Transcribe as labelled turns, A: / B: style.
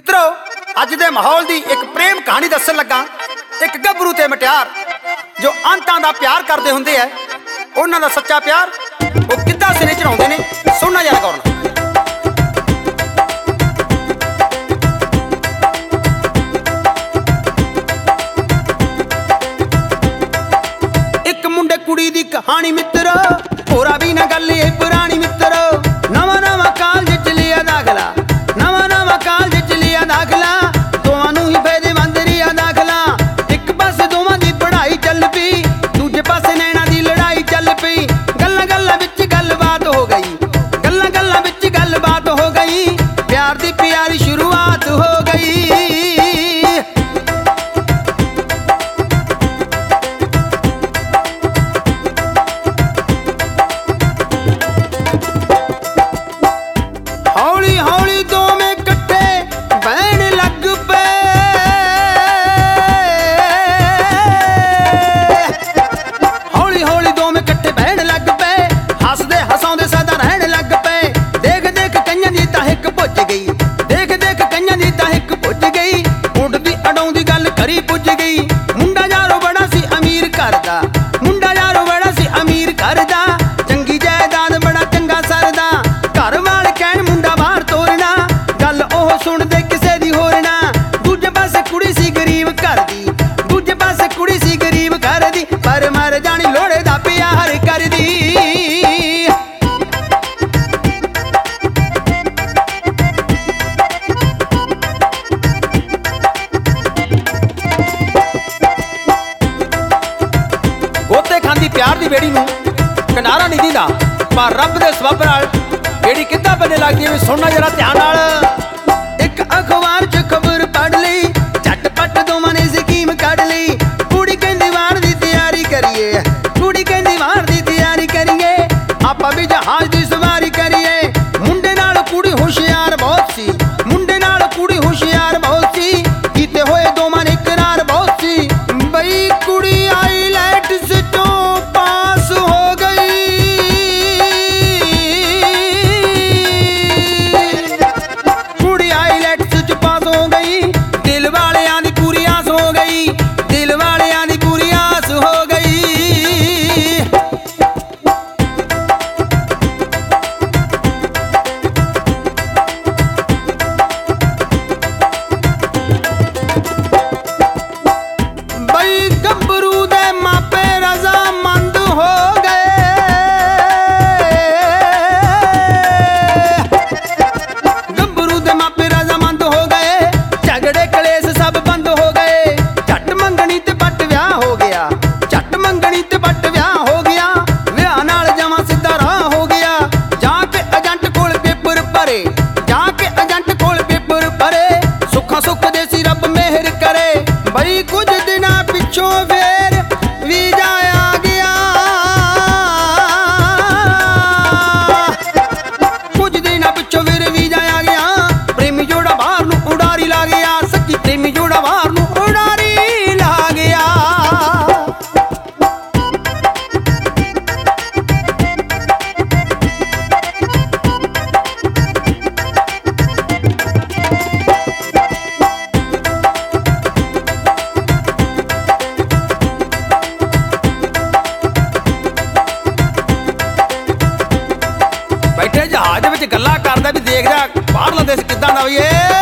A: मित्रों अज दे माहौल दी एक प्रेम कहानी दसन लगा। एक गभरू ते मटियार जो अंतां दा प्यार करते हुंदे है, उन्हां दा सच्चा प्यार वो किद्दां सिरे चढ़ाउंदे ने, सुनना जरा गौर नाल। एक मुंडे कुड़ी दी कहानी मित्रो, होरा भी ना गल ए पुरानी मित्रो। नवा नवा कॉलेज च लिया दाखला, नवा नवा कॉलेज च लिया दाखला, दोवां नूं ही फायदेमंद रिहा दाखला। एक पासे दोवां दी पढ़ाई चल पई, दूजे पासे नैना दी लड़ाई चल पई। गल्लां गल्लां विच गलबात हो गई, गल्लां गल्लां विच गलबात हो गई, प्यार दी प्यारी शुरुआत हो गई। हौली हौली दोवें कट्ठे बहन लग पे, हौली हौली दोवें कट्ठे बहन लग पे, हसदे हसाउंदे सदा रहन लग पे। देख देख कईयां दी तां हिक भुज गई, देख देख कईयां दी तां हिक भुज गई, उडदी अडाउंदी गल करी पुज गई। मुंडा यारो बड़ा सी अमीर करदा, मुंडा यारो बड़ा सी अमीर करदा, चंगी जायदाद बड़ा चंगा सरदा। घर वाल कहण मुंडा बाहर तोरना, गल ओह सुणदे किसे दी होर ना। दूजे पासे कुड़ी सी गरीब घर दी, दूजे पासे कुड़ी सी गरीब घर दी, पर मर जानी लोड़े दा प्यार करदी। गोते खांदी प्यार दी बेड़ी नूं किनारा नहीं दींदा, पर रब दे सबब नाल बेड़ी किद्दां बने लगदी है, सुनना जरा ध्यान नाल। एक अखबार च खबर पढ़ लई, झटपट दोवां ने स्कीम कढ लई। कुड़ी कहंदी वार दी तैयारी करिए, कुड़ी कहंदी वार दी तैयारी करिए, आपां भी जहाज दी सवारी करिए। मुंडे नाल कुड़ी होशियार बहुत सी, मुंडे नाल कुड़ी होशियार बहुत सी, कीते होए दोवां ने करार बहुत सी। बई कुड़ी आईलैट्स चों पास हो गई, कुड़ी आईलैट्स च पास हो गई, दिल वालियां दी पूरी आस हो गई, दिल वालियां दी पूरी आस हो गई। बई गभरू दे मापे रजामंद हो गए, गभरू दे मापे रजामंद हो गए, झगड़े कलेस सब बंद हो गए। झट मंगनी ते पट विआह हो गया, झट मंगनी ते पट विआह हो गया, विआह नाल जमां सिद्धा राह हो गया। जाके एजेंट कोल पेपर भरे, जाके एजेंट कोल पेपर भरे, सुखा सुख दे सी रब मेहर करे। बई कुछ दिनां पिछों फेर वीजा आ गया, कुछ दिनां पिछों फिर वीजा आ गया, प्रेमी जोड़ा बाहर नूं उडारी ला गया, सच्ची प्रेमी जोड़ा बाहर नूं उडारी ला गया। बैठे जहाज विच गल्लां करदा भी देखदा बाहरला देश किद्दां दा होई।